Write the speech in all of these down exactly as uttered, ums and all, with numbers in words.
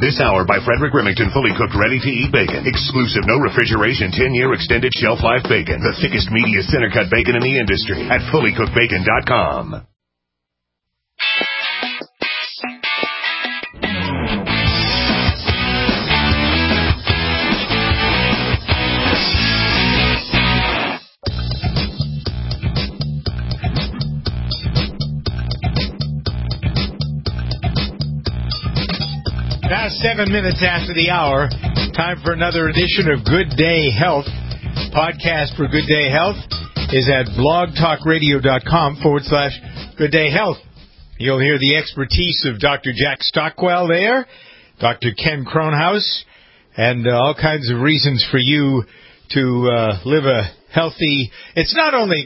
This hour by Frederick Remington, fully cooked, ready-to-eat bacon. Exclusive, no refrigeration, ten-year extended shelf life bacon. The thickest, meatiest, center-cut bacon in the industry at fully cooked bacon dot com. Now seven minutes after the hour, time for another edition of Good Day Health. Podcast for Good Day Health is at blogtalkradio.com forward slash Good Day Health. You'll hear the expertise of Doctor Jack Stockwell there, Doctor Ken Kronhaus, and uh, all kinds of reasons for you to uh, live a healthy... It's not only...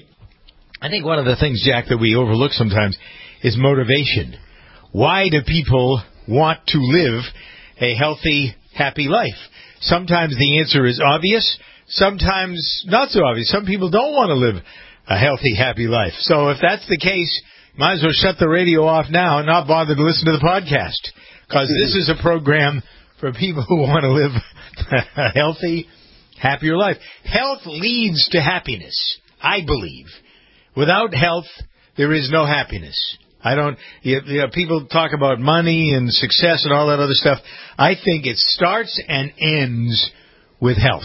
I think one of the things, Jack, that we overlook sometimes is motivation. Why do people want to live a healthy, happy life? Sometimes the answer is obvious, sometimes not so obvious. Some people don't want to live a healthy, happy life. So if that's the case, might as well shut the radio off now and not bother to listen to the podcast, because this is a program for people who want to live a healthy, happier life. Health leads to happiness, I believe. Without health, there is no happiness. I don't, you, you know, people talk about money and success and all that other stuff. I think it starts and ends with health.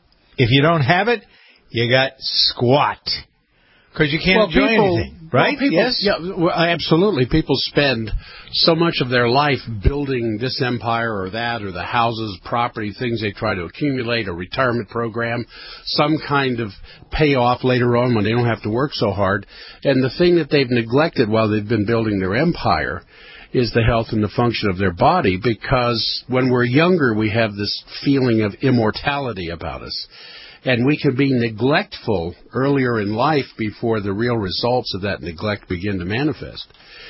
If you don't have it, you got squat. Because you can't well, enjoy people, anything, right? Well, people, yes? Yeah, well, absolutely. People spend so much of their life building this empire or that, or the houses, property, things they try to accumulate, a retirement program, some kind of payoff later on when they don't have to work so hard. And the thing that they've neglected while they've been building their empire is the health and the function of their body, because when we're younger, we have this feeling of immortality about us. And we can be neglectful earlier in life before the real results of that neglect begin to manifest.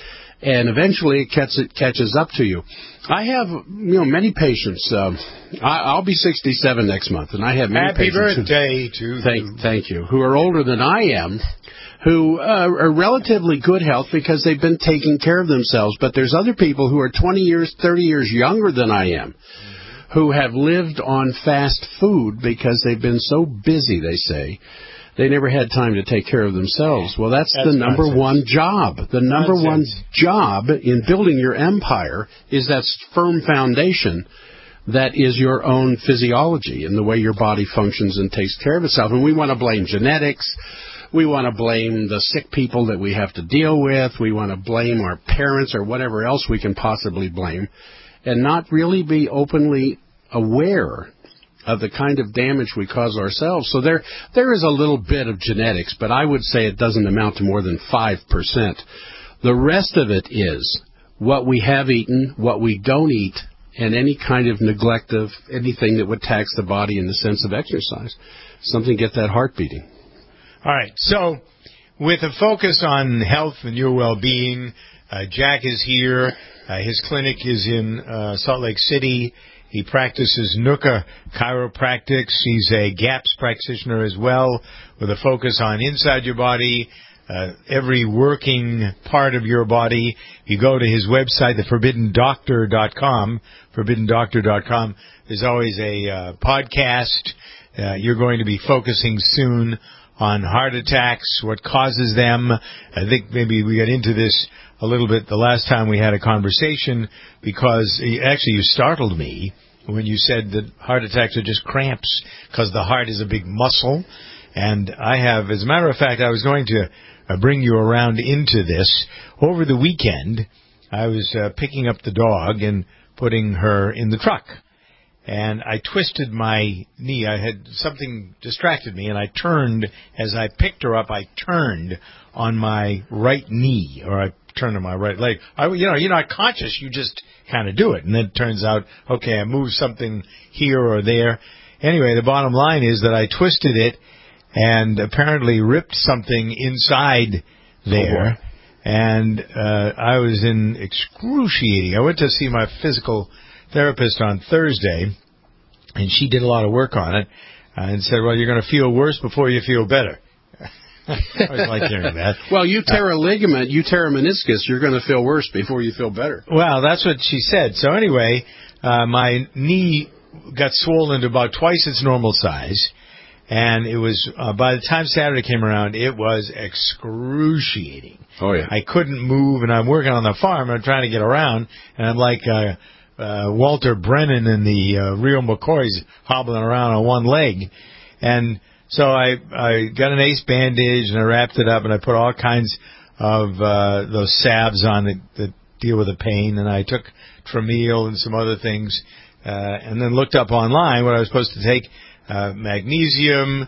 And eventually it catches, it catches up to you. I have, you know, many patients. Um, I, I'll be sixty-seven next month, and I have many Happy patients. Happy birthday who, to thank, you. Thank you. Who are older than I am, who uh, are relatively good health because they've been taking care of themselves. But there's other people who are twenty years, thirty years younger than I am, who have lived on fast food because they've been so busy, they say, they never had time to take care of themselves. Well, that's, that's the number nonsense. one job. The number nonsense. one job in building your empire is that firm foundation that is your own physiology and the way your body functions and takes care of itself. And we want to blame genetics. We want to blame the sick people that we have to deal with. We want to blame our parents or whatever else we can possibly blame, and not really be openly aware of the kind of damage we cause ourselves. So there there is a little bit of genetics, but I would say it doesn't amount to more than five percent. The rest of it is what we have eaten, what we don't eat, and any kind of neglect of anything that would tax the body in the sense of exercise. Something to get that heart beating. All right, so with a focus on health and your well-being, uh, Jack is here. Uh, his clinic is in uh, Salt Lake City. He practices Nuka Chiropractics. He's a GAPS practitioner as well, with a focus on inside your body, uh, every working part of your body. You go to his website, the forbidden doctor dot com, forbidden doctor dot com. There's always a uh, podcast. Uh, you're going to be focusing soon on heart attacks, what causes them. I think maybe we got into this a little bit the last time we had a conversation, because actually you startled me when you said that heart attacks are just cramps, because the heart is a big muscle. And I have, as a matter of fact, I was going to uh, bring you around into this. Over the weekend, I was uh, picking up the dog and putting her in the truck. And I twisted my knee. I had something distracted me, and I turned. As I picked her up, I turned on my right knee, or I turned on my right leg. I, you know, you're not conscious. You just kind of do it. And then it turns out, okay, I moved something here or there. Anyway, the bottom line is that I twisted it and apparently ripped something inside there. And uh, I was in excruciating. I went to see my physical therapist on Thursday, and she did a lot of work on it, uh, and said, well, you're going to feel worse before you feel better. I always like hearing that. Well, you tear a ligament, you tear a meniscus, you're going to feel worse before you feel better. Well, that's what she said. So anyway, uh, my knee got swollen to about twice its normal size. And it was, uh, by the time Saturday came around, it was excruciating. Oh, yeah. I couldn't move, and I'm working on the farm, and I'm trying to get around, and I'm like uh, uh, Walter Brennan and the uh, Real McCoys hobbling around on one leg. And so I I got an ace bandage, and I wrapped it up, and I put all kinds of uh, those salves on that, that deal with the pain, and I took Trameal and some other things, uh, and then looked up online what I was supposed to take. Uh, magnesium,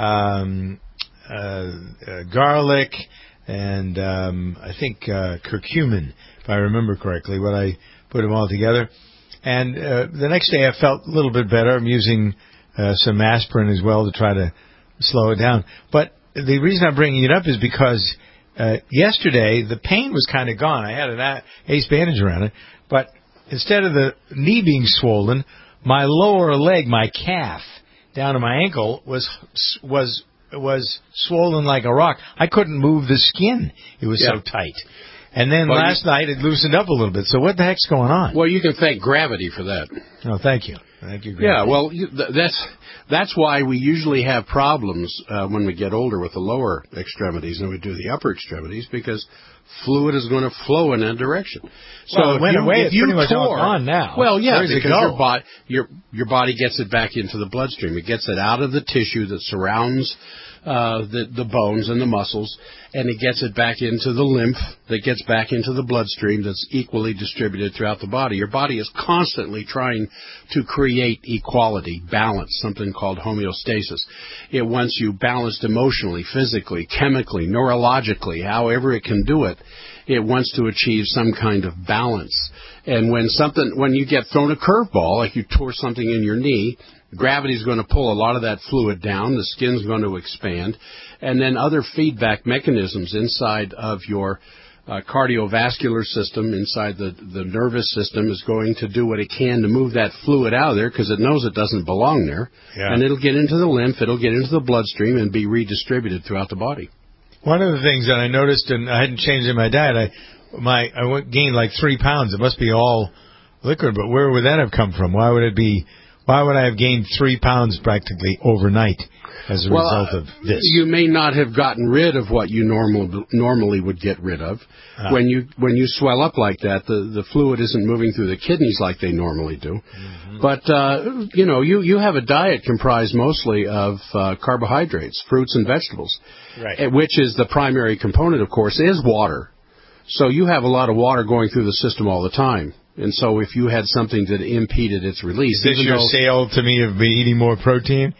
um, uh, uh, garlic, and um, I think uh, curcumin, if I remember correctly, what I put them all together. And uh, the next day I felt a little bit better. I'm using uh, some aspirin as well to try to slow it down. But the reason I'm bringing it up is because uh, yesterday the pain was kind of gone. I had an ace bandage around it, but instead of the knee being swollen, my lower leg, my calf, down to my ankle was was was swollen like a rock. I couldn't move the skin. It was yeah. so tight. And then well, last you, night it loosened up a little bit. So what the heck's going on? Well, you can thank gravity for that. Oh, thank you. Thank you, gravity. Yeah, well, you, th- that's that's why we usually have problems uh, when we get older with the lower extremities than we do the upper extremities, because fluid is going to flow in that direction. So well, it went you, away. If it's you pretty much tore, all gone now. Well, yeah, Where does because it go? your body your your body gets it back into the bloodstream. It gets it out of the tissue that surrounds uh, the the bones and the muscles, and it gets it back into the lymph that gets back into the bloodstream that's equally distributed throughout the body. Your body is constantly trying to create equality, balance, something called homeostasis. It wants you balanced emotionally, physically, chemically, neurologically, however it can do it. It wants to achieve some kind of balance. And when something, when you get thrown a curveball, like you tore something in your knee, gravity is going to pull a lot of that fluid down, the skin's going to expand, and then other feedback mechanisms inside of your uh, cardiovascular system, inside the, the nervous system, is going to do what it can to move that fluid out of there, because it knows it doesn't belong there, yeah. and it'll get into the lymph, it'll get into the bloodstream, and be redistributed throughout the body. One of the things that I noticed, and I hadn't changed in my diet, I my I went, gained like three pounds. It must be all liquid, but where would that have come from? Why would it be? Why would I have gained three pounds practically overnight as a well, result of this? You may not have gotten rid of what you normal, normally would get rid of. Ah. When you when you swell up like that, the, the fluid isn't moving through the kidneys like they normally do. Mm-hmm. But, uh, you know, you, you have a diet comprised mostly of uh, carbohydrates, fruits and vegetables, right. which is the primary component, of course, is water. So you have a lot of water going through the system all the time. And so if you had something that impeded its release... Is this your though, sale to me of me eating more protein?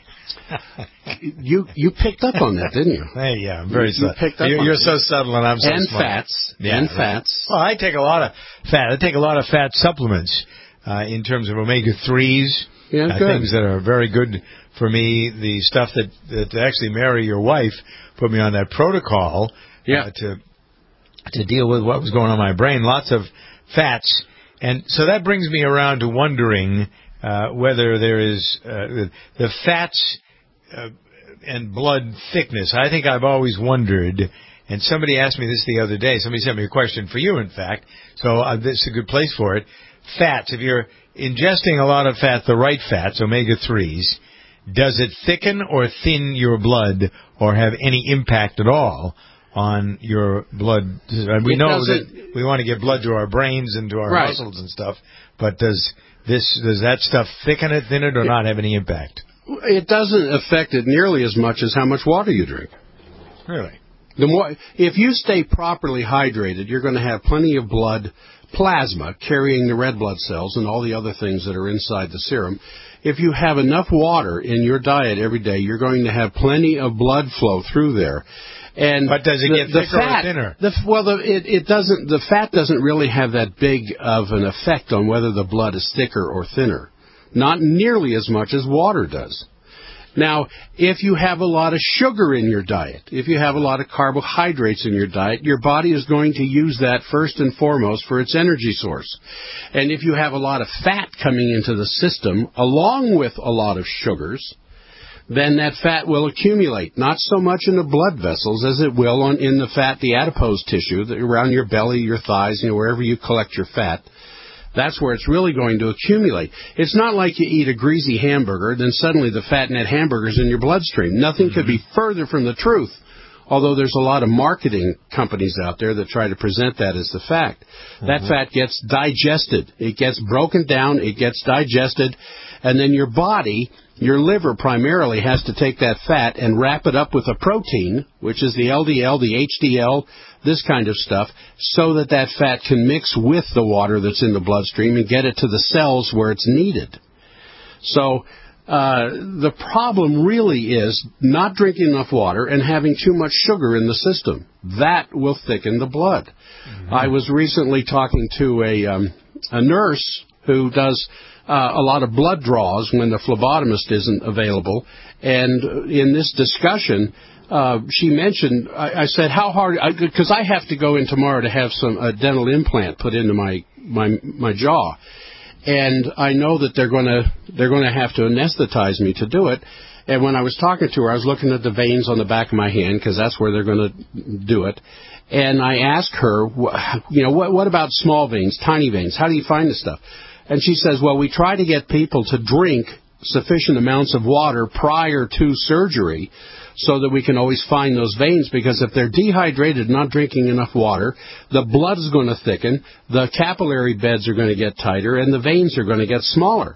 you you picked up on that, didn't you? Hey, yeah, I'm very you, subtle. You picked up you're on you're it. so subtle and I'm so and smart. Fats, yeah, and right. fats. Well, I take a lot of fat. I take a lot of fat supplements uh, in terms of omega threes, yeah, uh, things that are very good for me. The stuff that, that actually Mary, your wife, put me on that protocol yeah. uh, to to deal with what was going on in my brain. Lots of fats. And so that brings me around to wondering uh, whether there is uh, the, the fats uh, and blood thickness. I think I've always wondered, and somebody asked me this the other day. Somebody sent me a question for you, in fact, so uh, this is a good place for it. Fats, if you're ingesting a lot of fat, the right fats, omega threes, does it thicken or thin your blood or have any impact at all on your blood? We it know that we want to get blood to our brains and to our right. muscles and stuff, but does this does that stuff thicken it, thin it, or it, not have any impact? It doesn't affect it nearly as much as how much water you drink. Really? The more, if you stay properly hydrated, you're going to have plenty of blood plasma carrying the red blood cells and all the other things that are inside the serum. If you have enough water in your diet every day, you're going to have plenty of blood flow through there. And but does it the, get the thicker fat, or thinner? The, well, the, it, it doesn't. The fat doesn't really have that big of an effect on whether the blood is thicker or thinner. Not nearly as much as water does. Now, if you have a lot of sugar in your diet, if you have a lot of carbohydrates in your diet, your body is going to use that first and foremost for its energy source. And if you have a lot of fat coming into the system, along with a lot of sugars, then that fat will accumulate, not so much in the blood vessels as it will on in the fat, the adipose tissue, that around your belly, your thighs, you know, wherever you collect your fat. That's where it's really going to accumulate. It's not like you eat a greasy hamburger, then suddenly the fat in that hamburger's in your bloodstream. Nothing mm-hmm. could be further from the truth, although there's a lot of marketing companies out there that try to present that as the fact. Mm-hmm. That fat gets digested. It gets broken down, it gets digested, and then your body, your liver primarily, has to take that fat and wrap it up with a protein, which is the L D L, the H D L, this kind of stuff, so that that fat can mix with the water that's in the bloodstream and get it to the cells where it's needed. So uh, the problem really is not drinking enough water and having too much sugar in the system. That will thicken the blood. Mm-hmm. I was recently talking to a, um, a nurse who does Uh, a lot of blood draws when the phlebotomist isn't available. And in this discussion, uh, she mentioned, I, I said, how hard, because I, I have to go in tomorrow to have some a dental implant put into my, my, my jaw. And I know that they're going to, they're going to have to anesthetize me to do it. And when I was talking to her, I was looking at the veins on the back of my hand, because that's where they're going to do it. And I asked her, you know, what, what about small veins, tiny veins? How do you find this stuff? And she says, well, we try to get people to drink sufficient amounts of water prior to surgery so that we can always find those veins, because if they're dehydrated, not drinking enough water, the blood is going to thicken, the capillary beds are going to get tighter, and the veins are going to get smaller.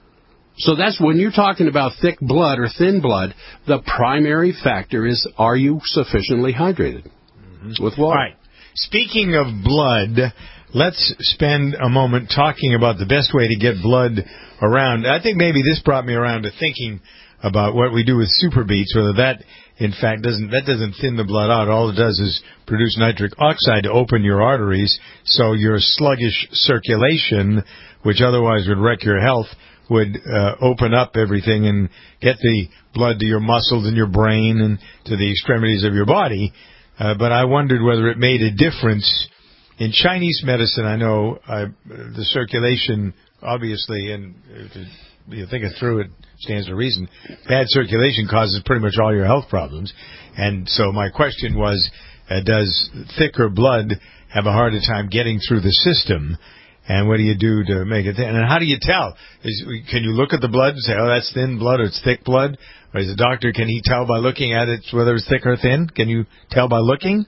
So that's when you're talking about thick blood or thin blood, the primary factor is, are you sufficiently hydrated mm-hmm. with water? All right. Speaking of blood, let's spend a moment talking about the best way to get blood around. I think maybe this brought me around to thinking about what we do with Super Beets, whether that, in fact, doesn't that doesn't thin the blood out. All it does is produce nitric oxide to open your arteries, so your sluggish circulation, which otherwise would wreck your health, would uh, open up everything and get the blood to your muscles and your brain and to the extremities of your body. Uh, but I wondered whether it made a difference. In Chinese medicine, I know uh, the circulation, obviously, and if you think it through, it stands to reason, bad circulation causes pretty much all your health problems. And so my question was, uh, does thicker blood have a harder time getting through the system? And what do you do to make it thin? And how do you tell? Is, can you look at the blood and say, oh, that's thin blood or it's thick blood? Or is a doctor, can he tell by looking at it whether it's thick or thin? Can you tell by looking?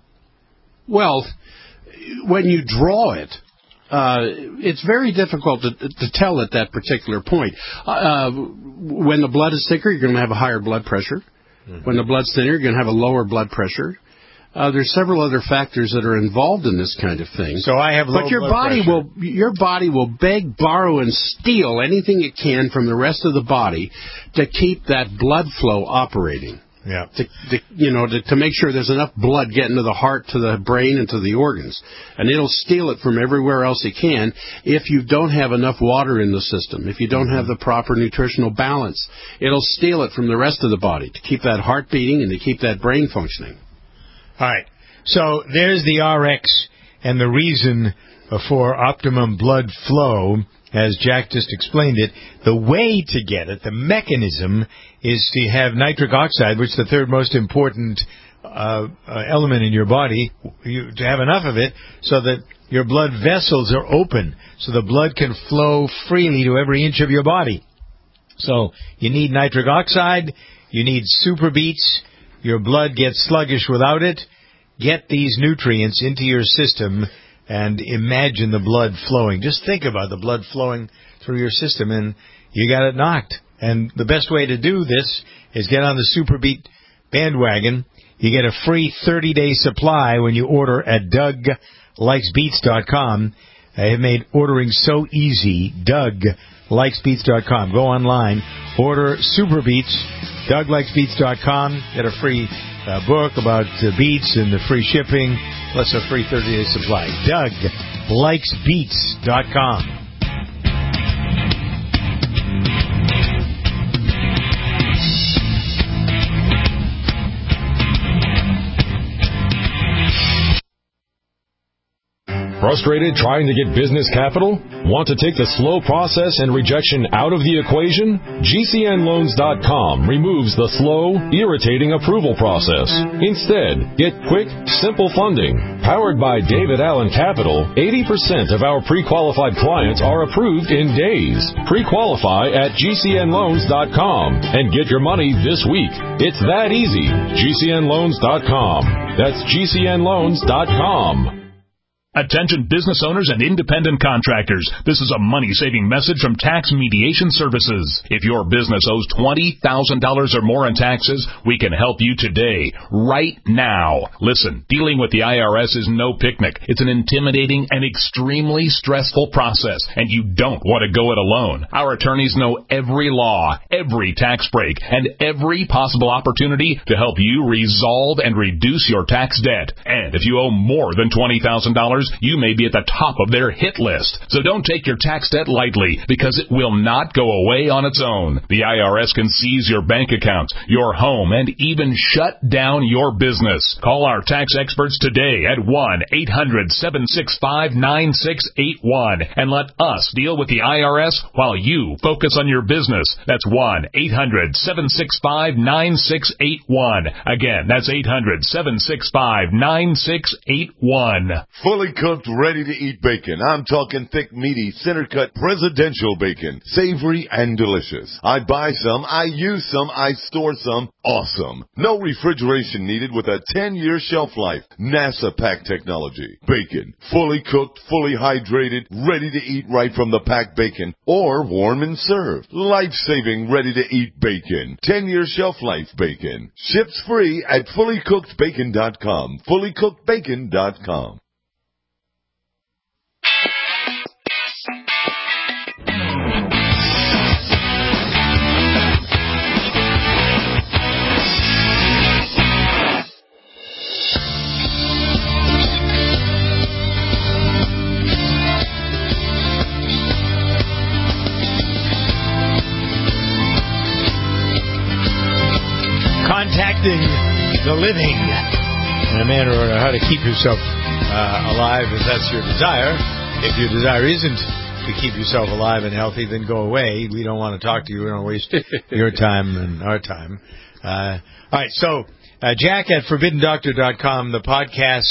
Well, when you draw it, uh, it's very difficult to, to tell at that particular point. Uh, when the blood is thicker, you're going to have a higher blood pressure. Mm-hmm. When the blood's thinner, you're going to have a lower blood pressure. Uh, there's several other factors that are involved in this kind of thing. So I have low but your blood body pressure. will your body will beg, borrow, and steal anything it can from the rest of the body to keep that blood flow operating. Yeah. To, to, you know, to, to make sure there's enough blood getting to the heart, to the brain, and to the organs. And it'll steal it from everywhere else it can if you don't have enough water in the system, if you don't have the proper nutritional balance. It'll steal it from the rest of the body to keep that heart beating and to keep that brain functioning. All right. So there's the R X and the reason for optimum blood flow, as Jack just explained it. The way to get it, the mechanism, is to have nitric oxide, which is the third most important uh, uh, element in your body, you, to have enough of it so that your blood vessels are open, so the blood can flow freely to every inch of your body. So you need nitric oxide, you need Super Beets. Your blood gets sluggish without it. Get these nutrients into your system and imagine the blood flowing. Just think about the blood flowing through your system, and you got it knocked. And the best way to do this is get on the Super Beet bandwagon. You get a free thirty-day supply when you order at Doug Likes Beets dot com. I have made ordering so easy. Doug Likes Beets dot com. Go online, order Super Beets, Doug Likes Beets dot com. Get a free uh, book about uh, beets and the free shipping, plus a free thirty-day supply. Doug Likes Beets dot com. Frustrated trying to get business capital? Want to take the slow process and rejection out of the equation? G C N loans dot com removes the slow, irritating approval process. Instead, get quick, simple funding. Powered by David Allen Capital, eighty percent of our pre-qualified clients are approved in days. Pre-qualify at G C N loans dot com and get your money this week. It's that easy. G C N loans dot com. That's G C N loans dot com. Attention business owners and independent contractors. This is a money-saving message from Tax Mediation Services. If your business owes twenty thousand dollars or more in taxes, we can help you today, right now. Listen, dealing with the I R S is no picnic. It's an intimidating and extremely stressful process, and you don't want to go it alone. Our attorneys know every law, every tax break, and every possible opportunity to help you resolve and reduce your tax debt. And if you owe more than twenty thousand dollars, you may be at the top of their hit list. So don't take your tax debt lightly, because it will not go away on its own. The I R S can seize your bank accounts, your home, and even shut down your business. Call our tax experts today at one eight hundred seven six five nine six eight one and let us deal with the I R S while you focus on your business. That's one eight hundred seven six five nine six eight one. Again, that's eight hundred seven six five nine six eight one. Fully cooked, ready-to-eat bacon. I'm talking thick, meaty, center-cut presidential bacon. Savory and delicious. I buy some, I use some, I store some. Awesome. No refrigeration needed with a ten-year shelf life. NASA pack technology. Bacon. Fully cooked, fully hydrated, ready to eat right from the packed bacon. Or warm and served. Life-saving, ready-to-eat bacon. ten-year shelf life bacon. Ships free at fully cooked bacon dot com. fully cooked bacon dot com. Contacting the living in a manner or how to keep yourself uh, alive if that's your desire. If your desire isn't to keep yourself alive and healthy, then go away. We don't want to talk to you. We don't waste your time and our time. Uh, all right, so uh, Jack at forbidden doctor dot com, the podcast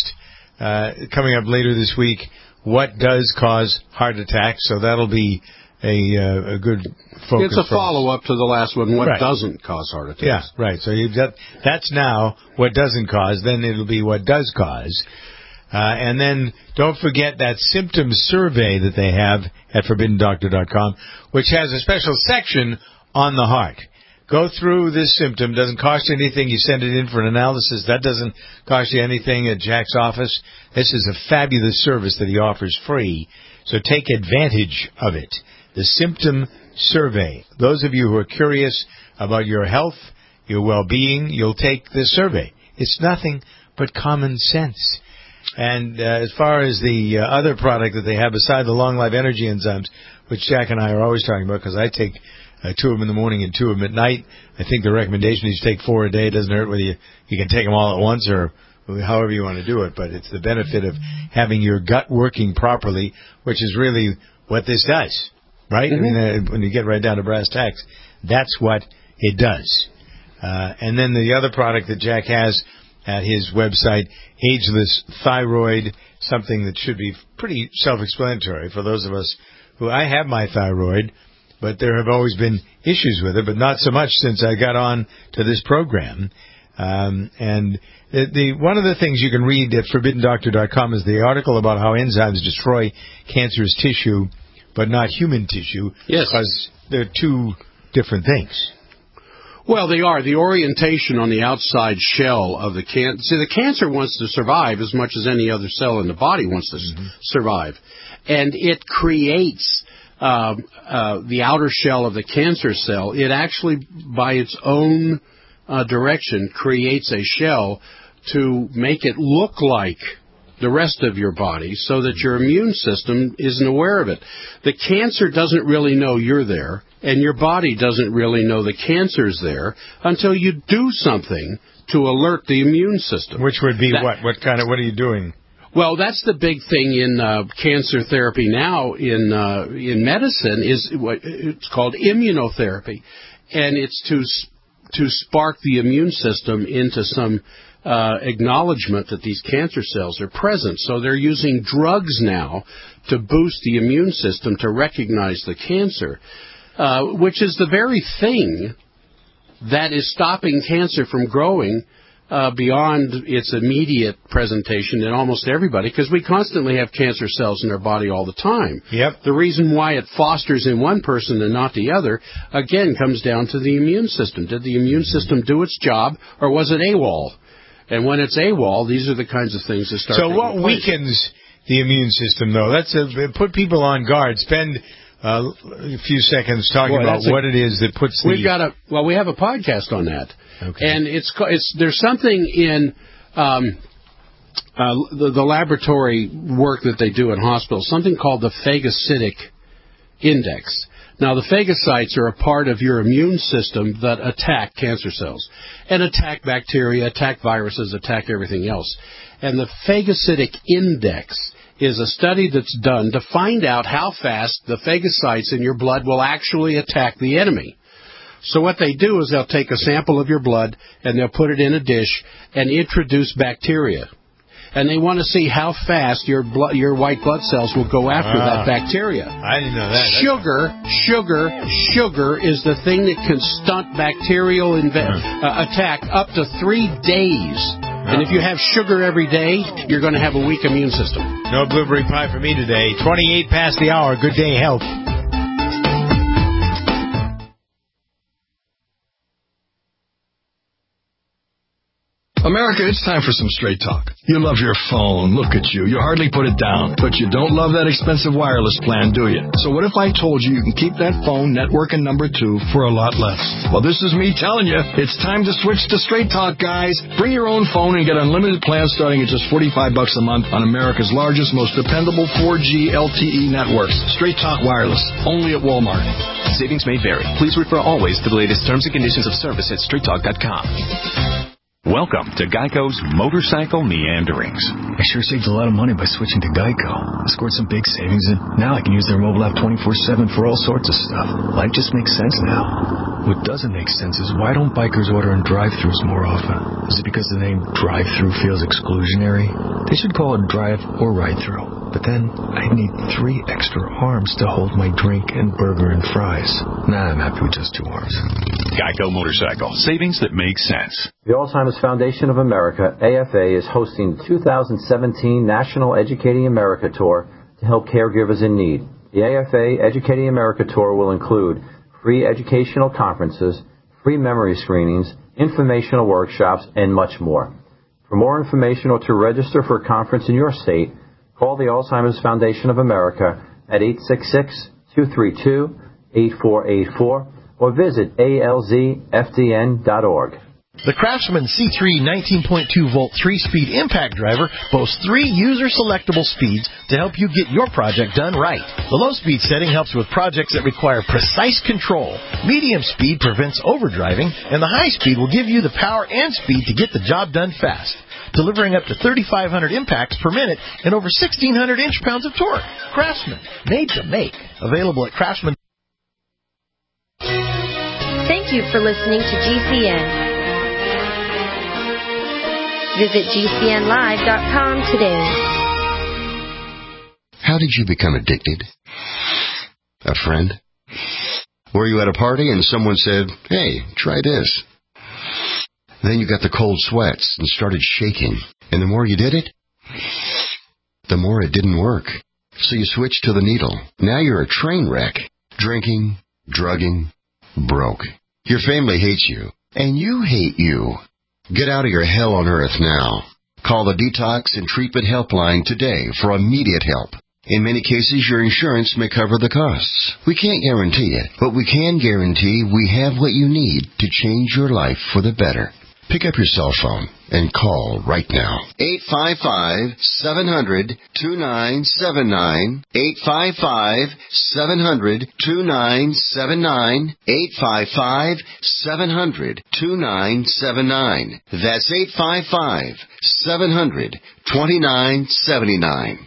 uh, coming up later this week, What Does Cause Heart Attacks? So that'll be a, uh, a good focus. It's a follow-up to the last one, What right. Doesn't Cause Heart Attacks. Yeah, right. So you've got, that's now what doesn't cause. Then it'll be what does cause. Uh, and then don't forget that symptom survey that they have at forbidden doctor dot com, which has a special section on the heart. Go through this symptom. Doesn't cost you anything. You send it in for an analysis. That doesn't cost you anything at Jack's office. This is a fabulous service that he offers free. So take advantage of it. The symptom survey. Those of you who are curious about your health, your well-being, you'll take this survey. It's nothing but common sense. And uh, as far as the uh, other product that they have beside the Long Life Energy Enzymes, which Jack and I are always talking about, because I take uh, two of them in the morning and two of them at night. I think the recommendation is you take four a day. It doesn't hurt whether you, you can take them all at once or however you want to do it, but it's the benefit of having your gut working properly, which is really what this does, right? Mm-hmm. I mean, uh, when you get right down to brass tacks, that's what it does. Uh, and then the other product that Jack has at his website, Ageless Thyroid, something that should be pretty self-explanatory for those of us who, I have my thyroid, but there have always been issues with it, but not so much since I got on to this program. Um, and the, the one of the things you can read at forbidden doctor dot com is the article about how enzymes destroy cancerous tissue, but not human tissue, yes, because they're two different things. Well, they are. The orientation on the outside shell of the cancer. See, the cancer wants to survive as much as any other cell in the body wants to mm-hmm. s- survive. And it creates uh, uh, the outer shell of the cancer cell. It actually, by its own uh, direction, creates a shell to make it look like the rest of your body so that your immune system isn't aware of it. The cancer doesn't really know you're there, and your body doesn't really know the cancer's there until you do something to alert the immune system. Which would be that, what? What kind of, what are you doing? Well, that's the big thing in uh, cancer therapy now in uh, in medicine is what it's called immunotherapy, and it's to to spark the immune system into some uh, acknowledgement that these cancer cells are present. So they're using drugs now to boost the immune system to recognize the cancer, uh, which is the very thing that is stopping cancer from growing uh, beyond its immediate presentation in almost everybody, because we constantly have cancer cells in our body all the time. Yep. The reason why it fosters in one person and not the other, again, comes down to the immune system. Did the immune system do its job, or was it AWOL? And when it's AWOL, these are the kinds of things that start. So what place. weakens the immune system, though? That's a, put people on guard. Spend uh, a few seconds talking Boy, about a, what it is that puts. We've the... got a well, we have a podcast on that, okay. And it's it's there's something in um, uh, the, the laboratory work that they do in hospitals, something called the phagocytic index. Now, the phagocytes are a part of your immune system that attack cancer cells and attack bacteria, attack viruses, attack everything else. And the phagocytic index is a study that's done to find out how fast the phagocytes in your blood will actually attack the enemy. So what they do is they'll take a sample of your blood and they'll put it in a dish and introduce bacteria. And they want to see how fast your blood, your white blood cells will go after ah, that bacteria. I didn't know that. Sugar, sugar, sugar is the thing that can stunt bacterial inve- uh, attack up to three days. And if you have sugar every day, you're going to have a weak immune system. No blueberry pie for me today. twenty-eight past the hour. Good day, health. America, it's time for some straight talk. You love your phone. Look at you. You hardly put it down. But you don't love that expensive wireless plan, do you? So what if I told you you can keep that phone, network, and number two for a lot less? Well, this is me telling you, it's time to switch to Straight Talk, guys. Bring your own phone and get unlimited plans starting at just forty-five bucks a month on America's largest, most dependable four G L T E networks. Straight Talk Wireless, only at Walmart. Savings may vary. Please refer always to the latest terms and conditions of service at straight talk dot com. Welcome to Geico's Motorcycle Meanderings. I sure saved a lot of money by switching to Geico. I scored some big savings, and now I can use their mobile app twenty-four seven for all sorts of stuff. Life just makes sense now. What doesn't make sense is why don't bikers order in drive-thrus more often? Is it because the name drive-thru feels exclusionary? They should call it drive or ride-through. But then I'd need three extra arms to hold my drink and burger and fries. Nah, I'm happy with just two arms. Geico Motorcycle. Savings that make sense. The Alzheimer's Foundation of America, A F A, is hosting the two thousand seventeen National Educating America Tour to help caregivers in need. The A F A Educating America Tour will include free educational conferences, free memory screenings, informational workshops, and much more. For more information or to register for a conference in your state, call the Alzheimer's Foundation of America at eight six six, two three two, eight four eight four or visit A L Z F D N dot org. The Craftsman C three nineteen point two volt three-speed impact driver boasts three user-selectable speeds to help you get your project done right. The low-speed setting helps with projects that require precise control. Medium speed prevents overdriving, and the high speed will give you the power and speed to get the job done fast, delivering up to thirty-five hundred impacts per minute and over sixteen hundred inch-pounds of torque. Craftsman, made to make. Available at Craftsman. Thank you for listening to G C N. Visit G C N live dot com today. How did you become addicted? A friend? Were you at a party and someone said, "Hey, try this"? Then you got the cold sweats and started shaking. And the more you did it, the more it didn't work. So you switched to the needle. Now you're a train wreck. Drinking, drugging, broke. Your family hates you. And you hate you. Get out of your hell on earth now. Call the Detox and Treatment Helpline today for immediate help. In many cases, your insurance may cover the costs. We can't guarantee it, but we can guarantee we have what you need to change your life for the better. Pick up your cell phone and call right now. eight five five, seven hundred, two nine seven nine. eight five five, seven hundred, two nine seven nine. eight five five, seven hundred, two nine seven nine. That's eight five five, seven hundred, two nine seven nine.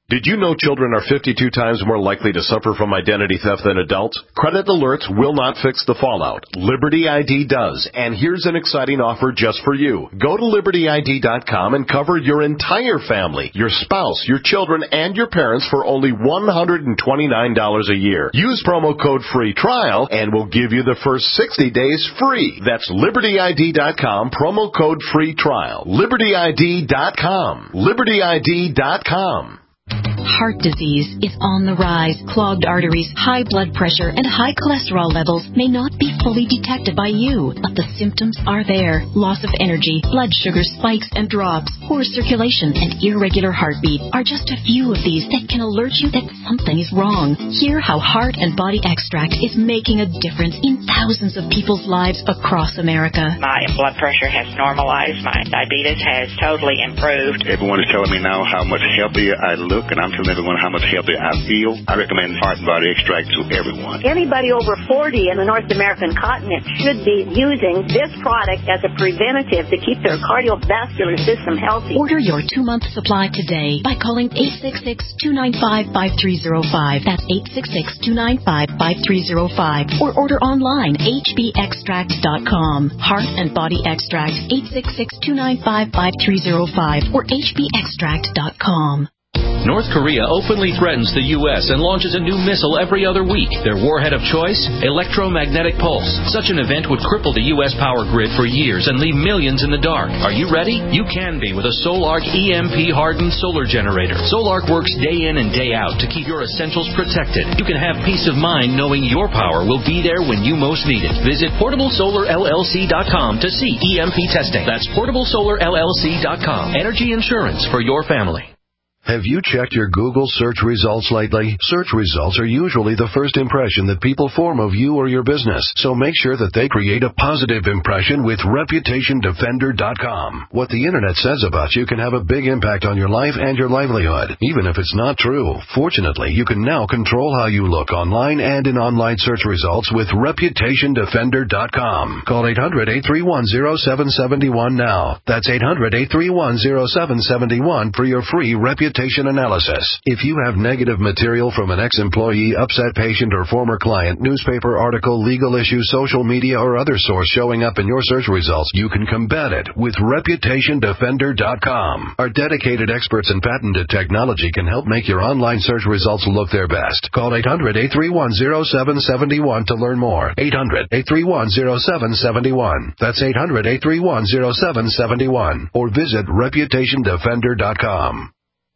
Did you know children are fifty-two times more likely to suffer from identity theft than adults? Credit alerts will not fix the fallout. Liberty I D does, and here's an exciting offer just for you. Go to Liberty I D dot com and cover your entire family, your spouse, your children, and your parents for only one hundred twenty-nine dollars a year. Use promo code FREE TRIAL, and we'll give you the first sixty days free. That's Liberty I D dot com, promo code FREE TRIAL. Liberty I D dot com. Liberty I D dot com. Heart disease is on the rise. Clogged arteries, high blood pressure, and high cholesterol levels may not be fully detected by you, but the symptoms are there. Loss of energy, blood sugar spikes and drops, poor circulation, and irregular heartbeat are just a few of these that can alert you that something is wrong. Hear how Heart and Body Extract is making a difference in thousands of people's lives across America. My blood pressure has normalized. My diabetes has totally improved. Everyone is telling me now how much healthier I look, and I'm telling everyone how much healthier I feel. I recommend Heart and Body Extract to everyone. Anybody over forty in the North American continent should be using this product as a preventative to keep their cardiovascular system healthy. Order your two-month supply today by calling eight six six, two nine five, five three zero five. That's eight six six, two nine five, five three zero five. Or order online, h b extract dot com. Heart and Body Extract, eight six six, two nine five, five three zero five or h b extract dot com. North Korea openly threatens the U S and launches a new missile every other week. Their warhead of choice? Electromagnetic pulse. Such an event would cripple the U S power grid for years and leave millions in the dark. Are you ready? You can be with a Solark E M P-hardened solar generator. Solark works day in and day out to keep your essentials protected. You can have peace of mind knowing your power will be there when you most need it. Visit portable solar l l c dot com to see E M P testing. That's portable solar l l c dot com. Energy insurance for your family. Have you checked your Google search results lately? Search results are usually the first impression that people form of you or your business, so make sure that they create a positive impression with reputation defender dot com. What the Internet says about you can have a big impact on your life and your livelihood, even if it's not true. Fortunately, you can now control how you look online and in online search results with reputation defender dot com. Call eight hundred, eight three one, zero seven seven one now. That's eight hundred, eight three one, zero seven seven one for your free reputation analysis. If you have negative material from an ex-employee, upset patient, or former client, newspaper article, legal issue, social media, or other source showing up in your search results, you can combat it with reputation defender dot com. Our dedicated experts in patented technology can help make your online search results look their best. Call eight hundred, eight three one, zero seven seven one to learn more. eight hundred, eight three one, zero seven seven one. That's eight hundred, eight three one, zero seven seven one. Or visit reputation defender dot com.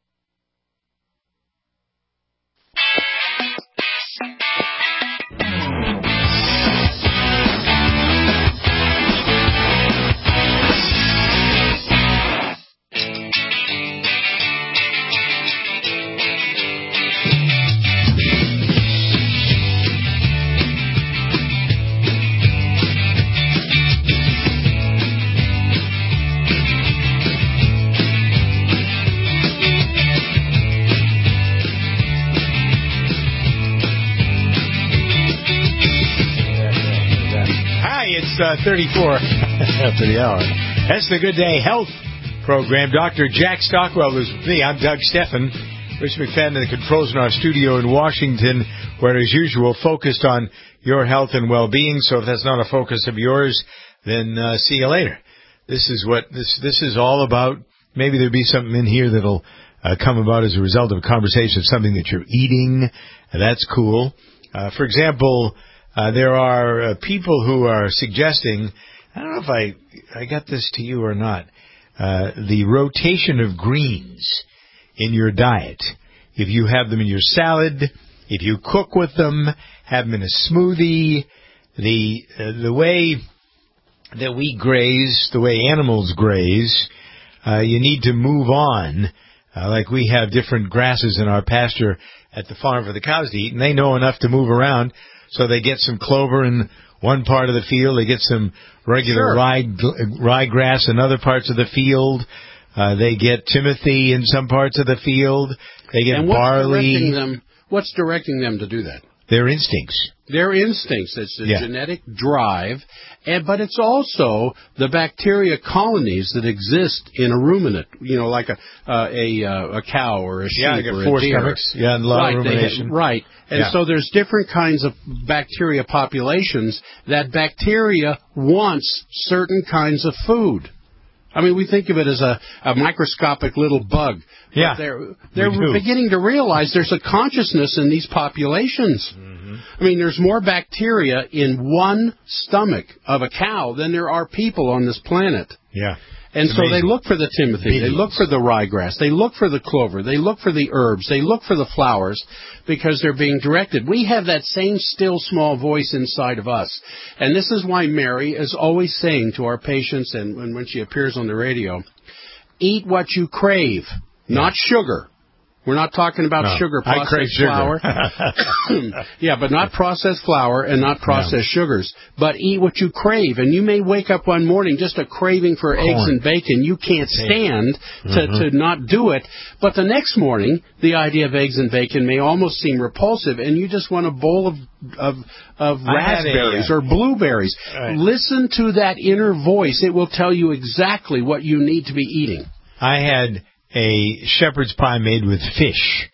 Uh, thirty-four after the hour. That's the Good Day Health program. Doctor Jack Stockwell is with me. I'm Doug Steffen. Rich McFadden in the controls in our studio in Washington, where, as usual, focused on your health and well-being. So if that's not a focus of yours, then uh, see you later. This is what this this is all about. Maybe there'll be something in here that'll uh, come about as a result of a conversation of something that you're eating. Uh, that's cool. Uh, for example, Uh, there are uh, people who are suggesting, I don't know if I I got this to you or not, uh, the rotation of greens in your diet. If you have them in your salad, if you cook with them, have them in a smoothie, the uh, the way that we graze, the way animals graze, uh, you need to move on. Uh, like we have different grasses in our pasture at the farm for the cows to eat, and they know enough to move around. So they get some clover in one part of the field. They get some regular sure. rye, ryegrass in other parts of the field. Uh, they get timothy in some parts of the field. They get and what's barley. Directing them, what's directing them to do that? They're instincts. They're instincts. It's a Yeah. genetic drive, and but it's also the bacteria colonies that exist in a ruminant. You know, like a uh, a uh, a cow or a sheep Yeah, they got or four a deer. stomachs. Yeah, and a lot right, of they have- rumination. right, and Yeah. so there's different kinds of bacteria populations. That bacteria wants certain kinds of food. I mean, we think of it as a, a microscopic little bug. But Yeah, they're we they're do. beginning to realize there's a consciousness in these populations. Mm-hmm. I mean, there's more bacteria in one stomach of a cow than there are people on this planet. Yeah. And It's so amazing. they look for the timothy, they Billions. look for the ryegrass, they look for the clover, they look for the herbs, they look for the flowers because they're being directed. We have that same still small voice inside of us. And this is why Mary is always saying to our patients, and when, when she appears on the radio, eat what you crave, not sugar. We're not talking about No, sugar, I crave processed sugar. flour. Yeah, but not processed flour and not processed sugars. But eat what you crave. And you may wake up one morning just a craving for Corn. eggs and bacon. You can't stand to, Mhm. to not do it. But the next morning, the idea of eggs and bacon may almost seem repulsive, and you just want a bowl of of, of I had a, raspberries uh, or blueberries. Right. Listen to that inner voice. It will tell you exactly what you need to be eating. I had a shepherd's pie made with fish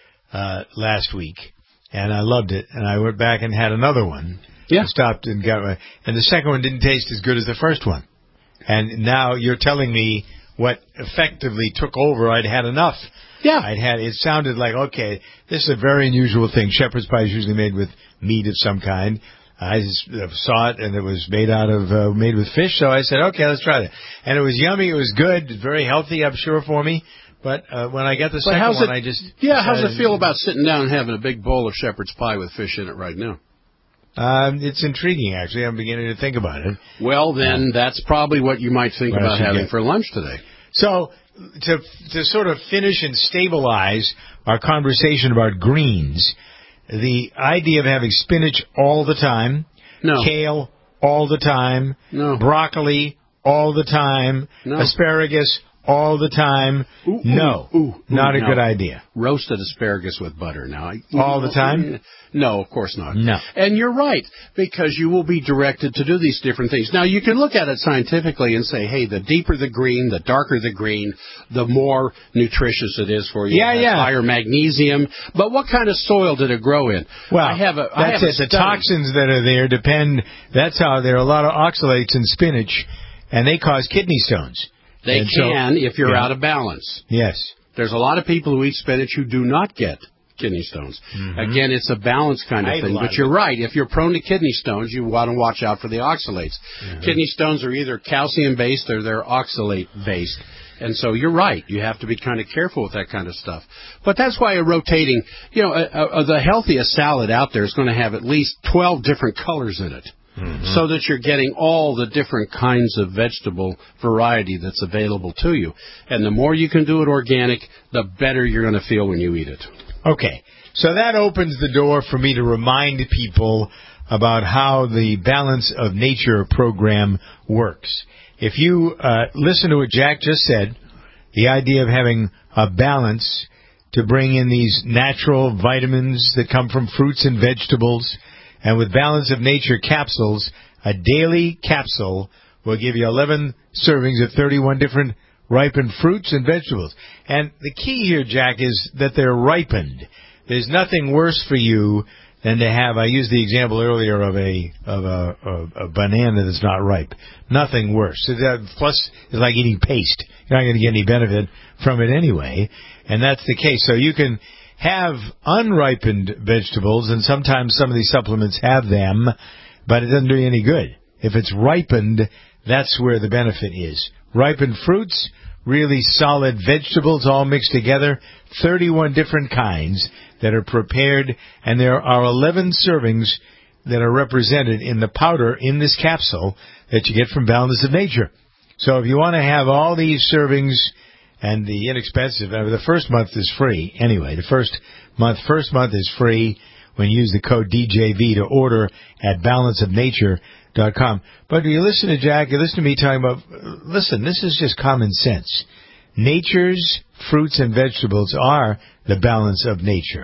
uh, last week, and I loved it. And I went back and had another one. Yeah. Stopped and got one. And the second one didn't taste as good as the first one. And now you're telling me what effectively took over. I'd had enough. Yeah. I'd had. It sounded like, okay, this is a very unusual thing. Shepherd's pie is usually made with meat of some kind. I just uh, saw it, and it was made out of uh, made with fish. So I said, okay, let's try it. And it was yummy. It was good. Very healthy, I'm sure, for me. But uh, when I got the But second how's one, it, I just yeah, how's it decided- feel about sitting down and having a big bowl of shepherd's pie with fish in it right now? Um, it's intriguing, actually. I'm beginning to think about it. Well, then that's probably what you might think What I about should having get. for lunch today. So to to sort of finish and stabilize our conversation about greens, the idea of having spinach all the time, no. kale all the time, no. broccoli all the time, no. asparagus all the time, ooh, no, ooh, ooh, not ooh, a no. good idea. Roasted asparagus with butter. Now, All the time? No, of course not. No. And you're right, because you will be directed to do these different things. Now, you can look at it scientifically and say, hey, the deeper the green, the darker the green, the more nutritious it is for you. Yeah, It has yeah. higher magnesium. But what kind of soil did it grow in? Well, I have a, I that's have a it. The study. toxins that are there depend. That's how there are a lot of oxalates in spinach, and they cause kidney stones. They And so- can if you're yeah. out of balance. Yes. There's a lot of people who eat spinach who do not get kidney stones. Mm-hmm. Again, it's a balance kind I of ate a thing. lot But of you're it. right. If you're prone to kidney stones, you want to watch out for the oxalates. Mm-hmm. Kidney stones are either calcium-based or they're oxalate-based. And so you're right. You have to be kind of careful with that kind of stuff. But that's why a rotating, you know, a, a, the healthiest salad out there is going to have at least twelve different colors in it. Mm-hmm. So that you're getting all the different kinds of vegetable variety that's available to you. And the more you can do it organic, the better you're going to feel when you eat it. Okay. So that opens the door for me to remind people about how the Balance of Nature program works. If you uh, listen to what Jack just said, the idea of having a balance to bring in these natural vitamins that come from fruits and vegetables, and with Balance of Nature capsules, a daily capsule will give you eleven servings of thirty-one different ripened fruits and vegetables. And the key here, Jack, is that they're ripened. There's nothing worse for you than to have, I used the example earlier of a of a, a, a banana that's not ripe. Nothing worse. So that, plus, it's like eating paste. You're not going to get any benefit from it anyway. And that's the case. So you can have unripened vegetables, and sometimes some of these supplements have them, but it doesn't do you any good. If it's ripened, that's where the benefit is. Ripened fruits, really solid vegetables all mixed together, thirty-one different kinds that are prepared, and there are eleven servings that are represented in the powder in this capsule that you get from Balance of Nature. So if you want to have all these servings, and the inexpensive, uh, the first month is free anyway. The first month, first month is free when you use the code D J V to order at balance of nature dot com. But you listen to Jack, you listen to me talking about, listen, this is just common sense. Nature's fruits and vegetables are the balance of nature.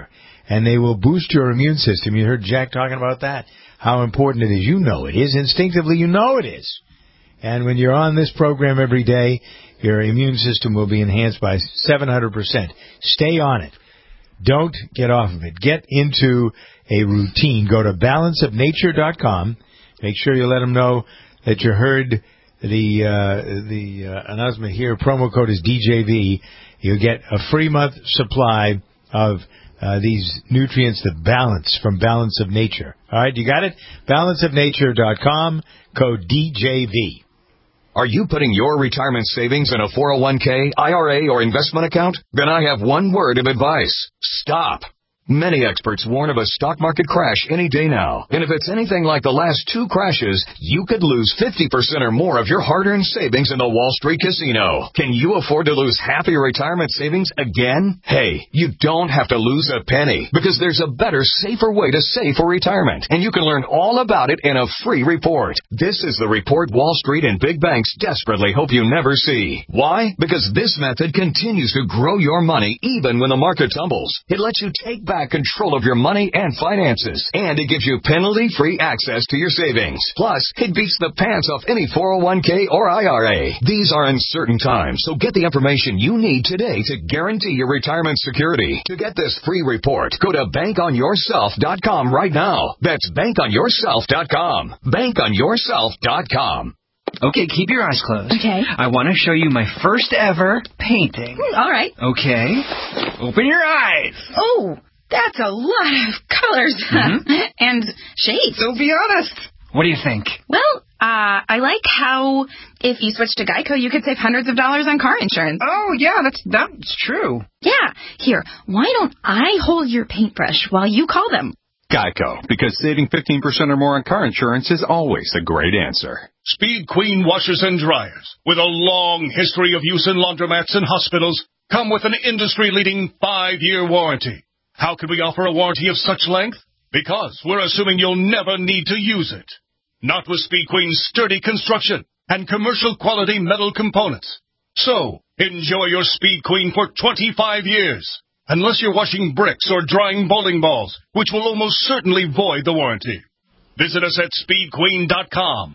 and they will boost your immune system. You heard Jack talking about that, how important it is. You know it is. Instinctively, you know it is. And when you're on this program every day, your immune system will be enhanced by seven hundred percent. Stay on it. Don't get off of it. Get into a routine. Go to balance of nature dot com. Make sure you let them know that you heard the uh, the uh, announcement here. Promo code is D J V. You'll get a free month supply of uh, these nutrients, the Balance, from Balance of Nature. All right, you got it? balance of nature dot com, code D J V. Are you putting your retirement savings in a four oh one k, I R A, or investment account? Then I have one word of advice. Stop. Many experts warn of a stock market crash any day now. And if it's anything like the last two crashes, you could lose fifty percent or more of your hard-earned savings in the Wall Street casino. Can you afford to lose half of your retirement savings again? Hey, you don't have to lose a penny, because there's a better, safer way to save for retirement. And you can learn all about it in a free report. This is the report Wall Street and big banks desperately hope you never see. Why? Because this method continues to grow your money even when the market tumbles. It lets you take back control of your money and finances, and it gives you penalty-free access to your savings. Plus, it beats the pants off any four oh one k or I R A. These are uncertain times, so get the information you need today to guarantee your retirement security. To get this free report, go to bank on yourself dot com right now. That's bank on yourself dot com. bank on yourself dot com. Okay, keep your eyes closed. Okay. I want to show you my first ever painting. Mm, all right. Okay. Open your eyes. Oh, that's a lot of colors Mm-hmm. and shades. So be honest. What do you think? Well, uh, I like how if you switch to Geico, you could save hundreds of dollars on car insurance. Oh, yeah, that's that's true. Yeah. Here, why don't I hold your paintbrush while you call them? Geico, because saving fifteen percent or more on car insurance is always a great answer. Speed Queen washers and dryers, with a long history of use in laundromats and hospitals, come with an industry-leading five-year warranty. How can we offer a warranty of such length? Because we're assuming you'll never need to use it. Not with Speed Queen's sturdy construction and commercial quality metal components. So, enjoy your Speed Queen for twenty-five years. Unless you're washing bricks or drying bowling balls, which will almost certainly void the warranty. Visit us at speed queen dot com.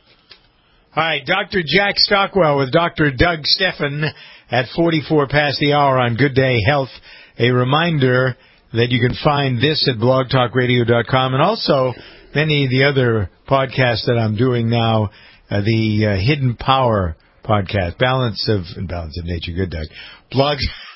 All right, Doctor Jack Stockwell with Doctor Doug Steffen at forty-four past the hour on Good Day Health. A reminder that you can find this at blog talk radio dot com and also many of the other podcasts that I'm doing now, uh, the uh, Hidden Power podcast, Balance of Balance of Nature. Good, Doug. Blog.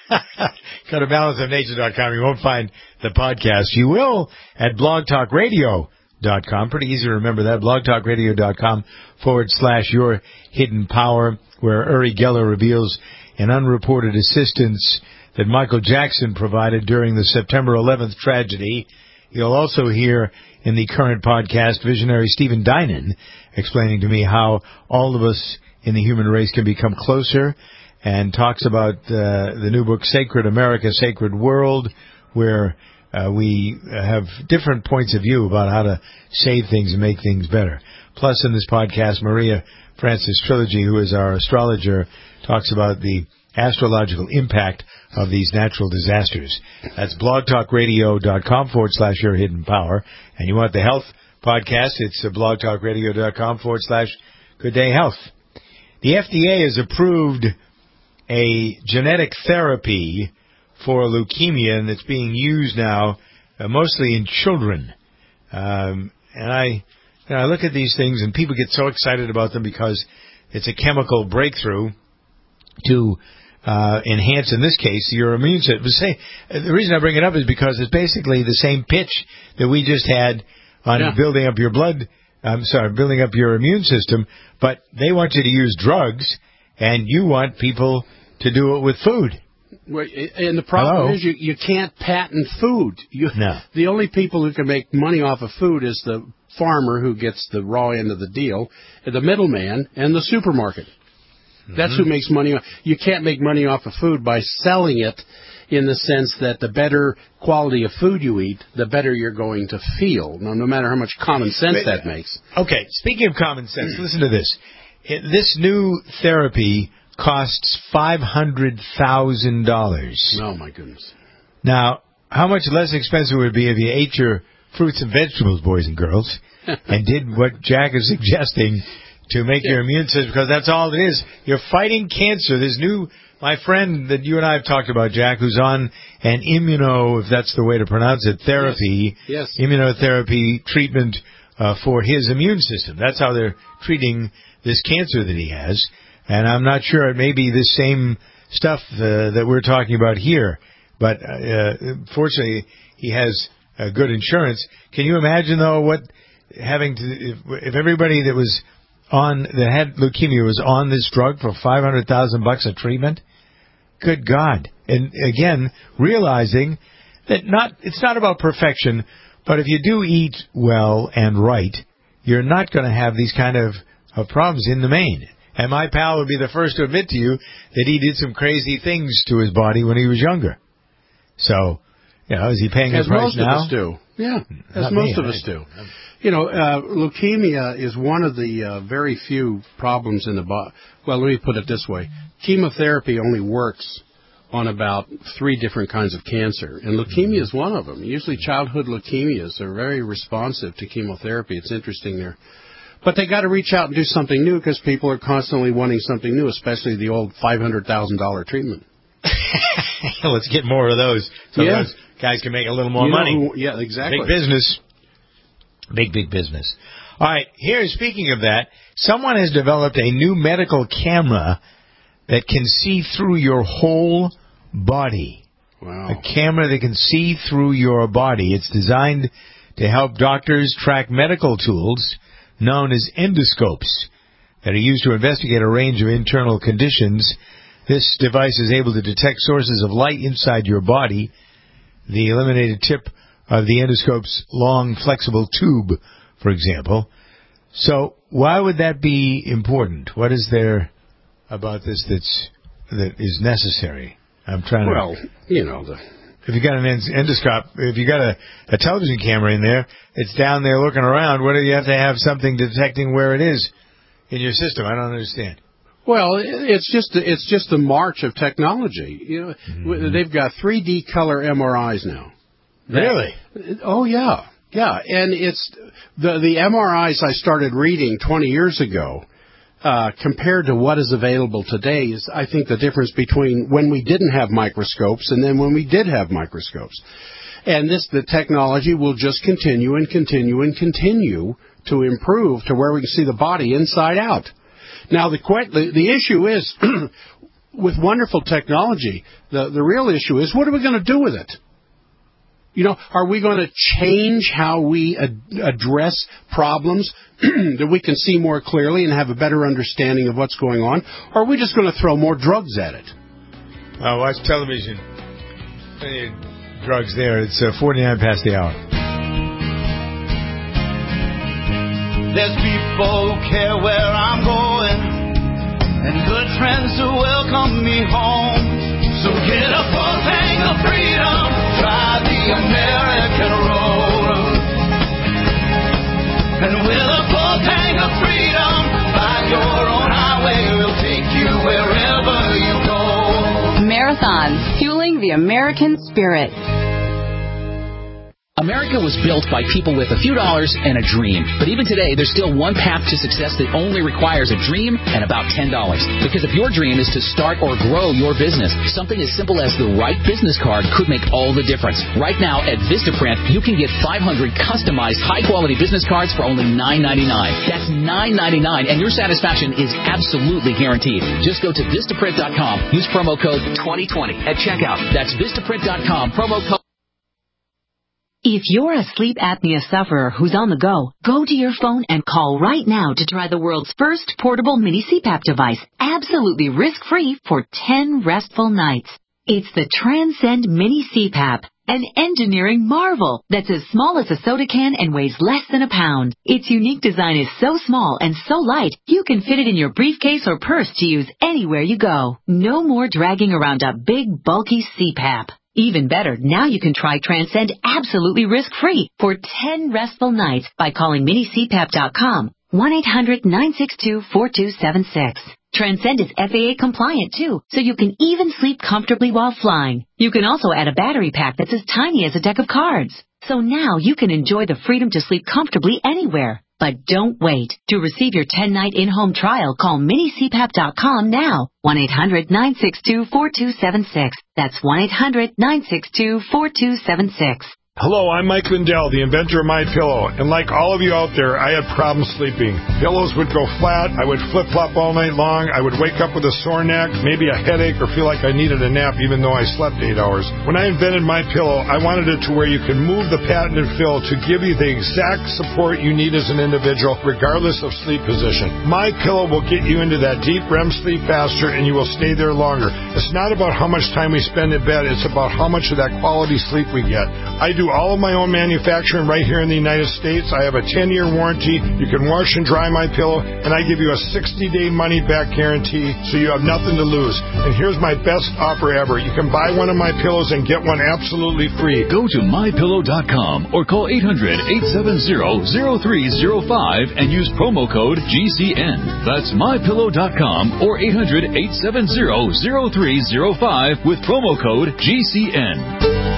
Go to balance of nature dot com. You won't find the podcast. You will at blog talk radio dot com. Pretty easy to remember that. blog talk radio dot com forward slash your hidden power, where Uri Geller reveals an unreported assistance that Michael Jackson provided during the September eleventh tragedy. You'll also hear in the current podcast visionary Stephen Dinan explaining to me how all of us in the human race can become closer, and talks about uh, the new book, Sacred America, Sacred World, where uh, we have different points of view about how to save things and make things better. Plus, in this podcast, Maria Francis Trilogy, who is our astrologer, talks about the astrological impact of these natural disasters. That's blog talk radio dot com forward slash your hidden power. And you want the health podcast, it's blog talk radio dot com forward slash good day health. The F D A has approved a genetic therapy for leukemia, and it's being used now uh, mostly in children. Um, and I, you know, I look at these things, and people get so excited about them because it's a chemical breakthrough to uh, enhance, in this case, your immune system. The reason I bring it up is because it's basically the same pitch that we just had on yeah. building up your blood. I'm sorry, building up your immune system, but they want you to use drugs, and you want people to do it with food. And the problem Hello? is you, you can't patent food. You, no. The only people who can make money off of food is the farmer who gets the raw end of the deal, the middleman, and the supermarket. Mm-hmm. That's who makes money. You can't make money off of food by selling it in the sense that the better quality of food you eat, the better you're going to feel, no, no matter how much common sense but, that makes. Okay, speaking of common sense, listen to this. It, this new therapy costs five hundred thousand dollars. Oh, my goodness. Now, how much less expensive would it be if you ate your fruits and vegetables, boys and girls, and did what Jack is suggesting to make your immune system, because that's all it is. You're fighting cancer. This new, my friend that you and I have talked about, Jack, who's on an immuno, if that's the way to pronounce it, therapy, yes. Yes. immunotherapy treatment uh, for his immune system. That's how they're treating this cancer that he has. And I'm not sure it may be the same stuff uh, that we're talking about here. But uh, fortunately, he has uh, good insurance. Can you imagine, though, what having to, if, if everybody that was on that had leukemia was on this drug for five hundred thousand bucks a treatment? Good God! And again, realizing that not it's not about perfection, but if you do eat well and right, you're not going to have these kind of, of problems in the main. And my pal would be the first to admit to you that he did some crazy things to his body when he was younger. So, you know, is he paying As the price most now? of us do. Yeah, as Not most me, of us I- do. You know, uh, leukemia is one of the uh, very few problems in the body. Well, let me put it this way. Chemotherapy only works on about three different kinds of cancer, and leukemia is one of them. Usually childhood leukemias are very responsive to chemotherapy. It's interesting there. But they got to reach out and do something new because people are constantly wanting something new, especially the old five hundred thousand dollars treatment. Let's get more of those so Yeah. those guys can make a little more You know money. who- yeah, exactly. Big business. Big, big business. All right, here, speaking of that, someone has developed a new medical camera that can see through your whole body. Wow. A camera that can see through your body. It's designed to help doctors track medical tools known as endoscopes that are used to investigate a range of internal conditions. This device is able to detect sources of light inside your body. The eliminated tip of the endoscope's long, flexible tube, for example. So why would that be important? What is there about this that's that is necessary? I'm trying Well, to... you know, the... If you got an end- endoscope, if you got a, a television camera in there, it's down there looking around. What do you have to have something detecting where it is in your system? I don't understand. Well, it's just it's just the march of technology. You know, Mm-hmm. they've got three D color M R Is now. Really? Oh yeah, yeah. And it's the the M R Is I started reading twenty years ago uh, compared to what is available today is, I think, the difference between when we didn't have microscopes and then when we did have microscopes. And this the technology will just continue and continue and continue to improve to where we can see the body inside out. Now, the, que- the, the issue is, with wonderful technology, the, the real issue is, what are we going to do with it? You know, are we going to change how we ad- address problems that we can see more clearly and have a better understanding of what's going on? Or are we just going to throw more drugs at it? Uh, watch television. Any drugs there. It's uh, forty-nine past the hour. There's people who care where I'm going, and good friends who welcome me home. So get a full tank of freedom, try the American road. And with a full tank of freedom, find your own highway, we'll take you wherever you go. Marathons, fueling the American spirit. America was built by people with a few dollars and a dream. But even today, there's still one path to success that only requires a dream and about ten dollars. Because if your dream is to start or grow your business, something as simple as the right business card could make all the difference. Right now at Vistaprint, you can get five hundred customized, high-quality business cards for only nine ninety-nine. That's nine ninety-nine, and your satisfaction is absolutely guaranteed. Just go to Vistaprint dot com. Use promo code twenty twenty at checkout. That's Vistaprint dot com. Promo code. If you're a sleep apnea sufferer who's on the go, go to your phone and call right now to try the world's first portable mini C PAP device, absolutely risk-free for ten restful nights. It's the Transcend Mini C PAP, an engineering marvel that's as small as a soda can and weighs less than a pound. Its unique design is so small and so light, you can fit it in your briefcase or purse to use anywhere you go. No more dragging around a big, bulky C PAP. Even better, now you can try Transcend absolutely risk-free for ten restful nights by calling mini C PAP dot com, one eight hundred nine six two four two seven six. Transcend is F A A compliant too, so you can even sleep comfortably while flying. You can also add a battery pack that's as tiny as a deck of cards. So now you can enjoy the freedom to sleep comfortably anywhere. But don't wait. To receive your ten-night in-home trial, call mini C PAP dot com now. one eight hundred nine six two four two seven six. That's one eight hundred nine six two four two seven six. Hello, I'm Mike Lindell, the inventor of MyPillow, and like all of you out there, I had problems sleeping. Pillows would go flat, I would flip-flop all night long, I would wake up with a sore neck, maybe a headache, or feel like I needed a nap even though I slept eight hours. When I invented MyPillow, I wanted it to where you can move the patented fill to give you the exact support you need as an individual, regardless of sleep position. MyPillow will get you into that deep R E M sleep faster, and you will stay there longer. It's not about how much time we spend in bed, it's about how much of that quality sleep we get. I do all of my own manufacturing right here in the United States. I have a ten-year warranty. You can wash and dry my pillow, and I give you a sixty-day money-back guarantee, so you have nothing to lose. And here's my best offer ever. You can buy one of my pillows and get one absolutely free. Go to my pillow dot com or call eight hundred eight seven zero zero three zero five and use promo code G C N. That's my pillow dot com or eight hundred eight seven zero zero three zero five with promo code G C N.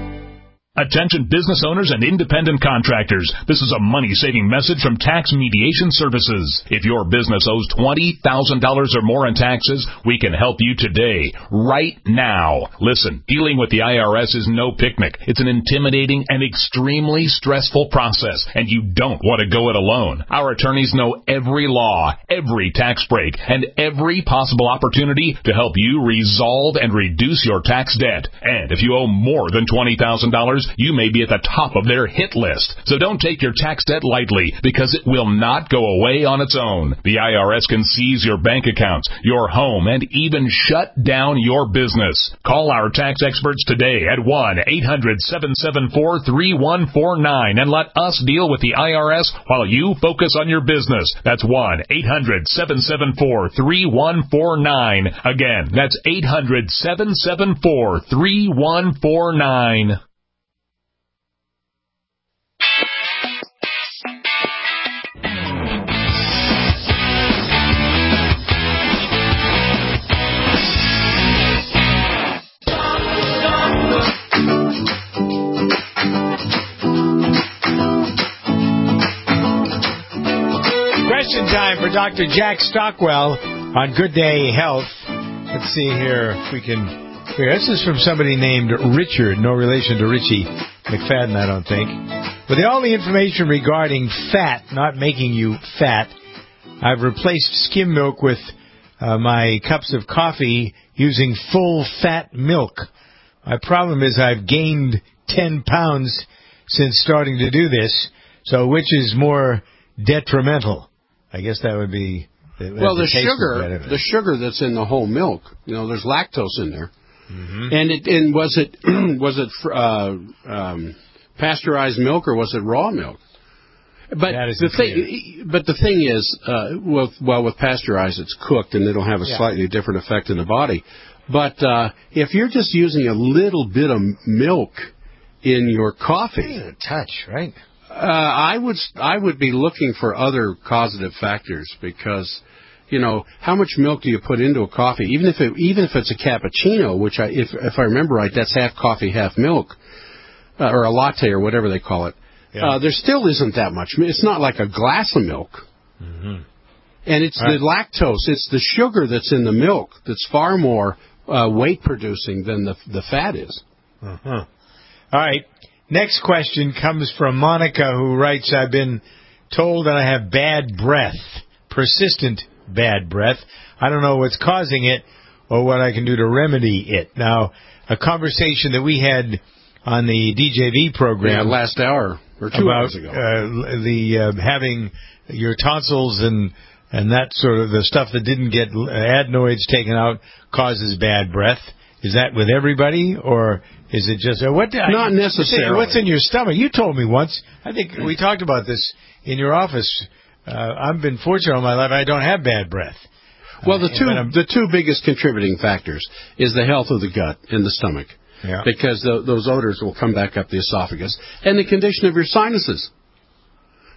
Attention business owners and independent contractors. This is a money-saving message from Tax Mediation Services. If your business owes twenty thousand dollars or more in taxes, we can help you today, right now. Listen, dealing with the I R S is no picnic. It's an intimidating and extremely stressful process, and you don't want to go it alone. Our attorneys know every law, every tax break, and every possible opportunity to help you resolve and reduce your tax debt. And if you owe more than twenty thousand dollars, you may be at the top of their hit list. So don't take your tax debt lightly, because it will not go away on its own. The I R S can seize your bank accounts, your home, and even shut down your business. Call our tax experts today at one eight hundred seven seven four three one four nine and let us deal with the I R S while you focus on your business. That's one eight hundred seven seven four three one four nine. Again, that's eight hundred seven seven four three one four nine. Question time for Doctor Jack Stockwell on Good Day Health. Let's see here if we can. Here, this is from somebody named Richard, no relation to Richie McFadden, I don't think. With all the information regarding fat not making you fat, I've replaced skim milk with uh, my cups of coffee using full fat milk. My problem is I've gained ten pounds since starting to do this, so which is more detrimental? I guess that would be... Well, the sugar, the sugar that's in the whole milk, you know, there's lactose in there. Mm-hmm. And it and was it was it uh, um, pasteurized milk or was it raw milk? But the thing, but the thing is, uh, well, well, with pasteurized, it's cooked and it'll have a yeah. slightly different effect in the body. But uh, if you're just using a little bit of milk in your coffee, a touch, right? Uh, I would I would be looking for other causative factors because, you know, how much milk do you put into a coffee? Even if it, even if it's a cappuccino, which I if if I remember right, that's half coffee, half milk, uh, or a latte or whatever they call it. Yeah. Uh, there still isn't that much. It's not like a glass of milk. Mm-hmm. And it's All the right. lactose, it's the sugar that's in the milk that's far more uh, weight producing than the the fat is. Uh-huh. All right. Next question comes from Monica, who writes, I've been told that I have bad breath, persistent bad breath. I don't know what's causing it or what I can do to remedy it. Now, a conversation that we had on the D J V program yeah, last hour or two about, hours ago, uh, the uh, having your tonsils and and that sort of the stuff that didn't get adenoids taken out causes bad breath. Is that with everybody, or is it just... Uh, what? Not I, necessarily. What's in your stomach? You told me once. I think we talked about this in your office. Uh, I've been fortunate in my life. I don't have bad breath. Well, the two the two biggest contributing factors is the health of the gut and the stomach. Yeah. Because the, those odors will come back up the esophagus, and the condition of your sinuses.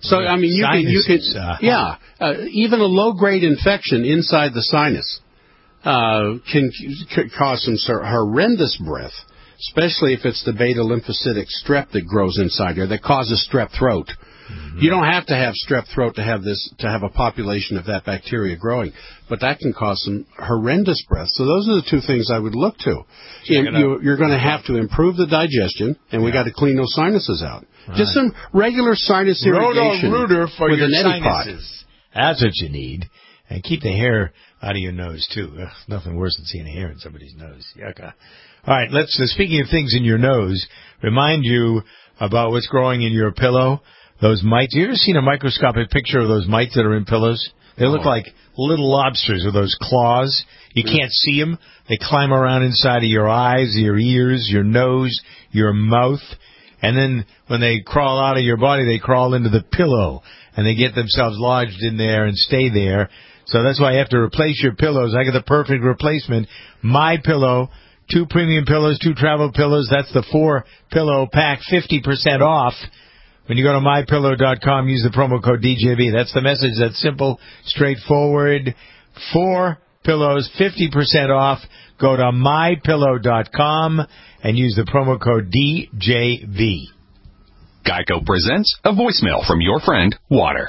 So, I mean, you can, you can, uh, yeah, uh, even a low-grade infection inside the sinus uh, can, can cause some sort of horrendous breath, especially if it's the beta lymphocytic strep that grows inside there that causes strep throat. Mm-hmm. You don't have to have strep throat to have this, to have a population of that bacteria growing, but that can cause some horrendous breath. So those are the two things I would look to. You, you, you're going to have to improve the digestion, and we got to clean those sinuses out. Right. Just some regular sinus irrigation Roto-Rooter for with your an Edipod. sinuses. That's what you need. And keep the hair out of your nose, too. Ugh, nothing worse than seeing hair in somebody's nose. Yucca. All right, let's, uh, speaking of things in your nose, remind you about what's growing in your pillow. Those mites. You ever seen a microscopic picture of those mites that are in pillows? They look oh. like little lobsters with those claws. You can't see them. They climb around inside of your eyes, your ears, your nose, your mouth. And then when they crawl out of your body, they crawl into the pillow. And they get themselves lodged in there and stay there. So that's why you have to replace your pillows. I got the perfect replacement. My Pillow. Two premium pillows, two travel pillows. That's the four pillow pack, fifty percent off. When you go to my pillow dot com, use the promo code D J B. That's the message. That's simple, straightforward. Four pillows, fifty percent off. Go to my pillow dot com and use the promo code D J B. Geico presents a voicemail from your friend, Water.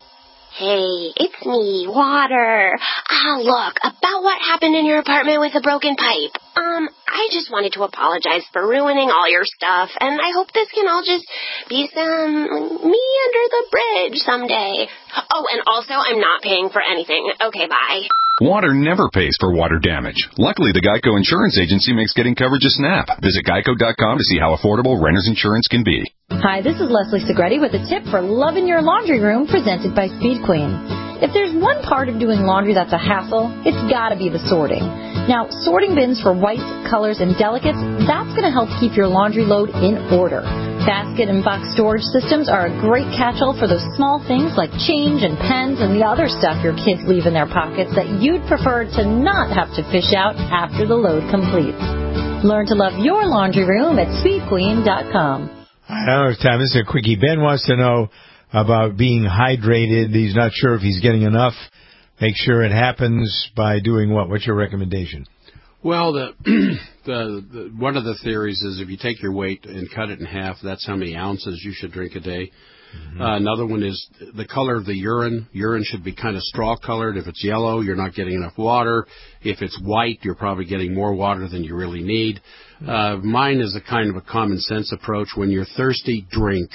Hey, it's me, Water. Ah, look, about what happened in your apartment with the broken pipe. Um, I just wanted to apologize for ruining all your stuff, and I hope this can all just be some me under the bridge someday. Oh, and also, I'm not paying for anything. Okay, bye. Water never pays for water damage. Luckily, the Geico Insurance Agency makes getting coverage a snap. Visit geico dot com to see how affordable renter's insurance can be. Hi, this is Leslie Segretti with a tip for loving your laundry room presented by Speed Queen. If there's one part of doing laundry that's a hassle, it's got to be the sorting. Now, sorting bins for whites, colors, and delicates, that's going to help keep your laundry load in order. Basket and box storage systems are a great catch-all for those small things like change and pens and the other stuff your kids leave in their pockets that you'd prefer to not have to fish out after the load completes. Learn to love your laundry room at speed queen dot com. I don't know if time. This is a quickie. Ben wants to know about being hydrated. He's not sure if he's getting enough. Make sure it happens by doing what? What's your recommendation? Well, the, the, the one of the theories is if you take your weight and cut it in half, that's how many ounces you should drink a day. Mm-hmm. Uh, another one is the color of the urine. Urine should be kind of straw-colored. If it's yellow, you're not getting enough water. If it's white, you're probably getting more water than you really need. Uh, mine is a kind of a common-sense approach. When you're thirsty, drink.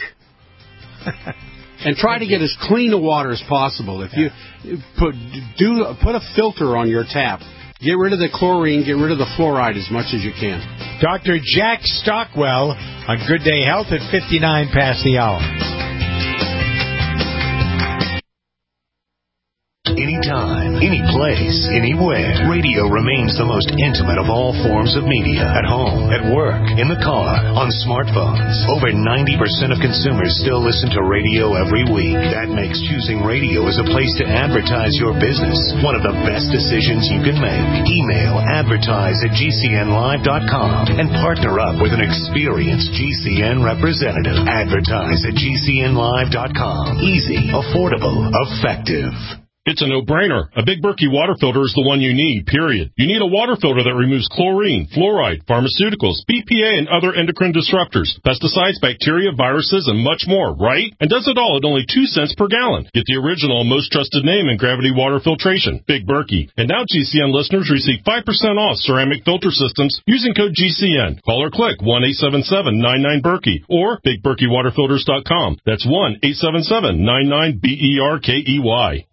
And try to get as clean a water as possible. If you put do put a filter on your tap, get rid of the chlorine, get rid of the fluoride as much as you can. Doctor Jack Stockwell on Good Day Health at fifty-nine past the hour. Anytime, any place, anywhere. Radio remains the most intimate of all forms of media. At home, at work, in the car, on smartphones. Over ninety percent of consumers still listen to radio every week. That makes choosing radio as a place to advertise your business one of the best decisions you can make. Email advertise at g c n live dot com and partner up with an experienced G C N representative. Advertise at g c n live dot com. Easy, affordable, effective. It's a no-brainer. A Big Berkey water filter is the one you need, period. You need a water filter that removes chlorine, fluoride, pharmaceuticals, B P A, and other endocrine disruptors, pesticides, bacteria, viruses, and much more, right? And does it all at only two cents per gallon. Get the original, most trusted name in gravity water filtration, Big Berkey. And now G C N listeners receive five percent off ceramic filter systems using code G C N. Call or click one eight seven seven nine nine Berkey or big berkey water filters dot com. That's one eight seven seven nine nine B E R K E Y.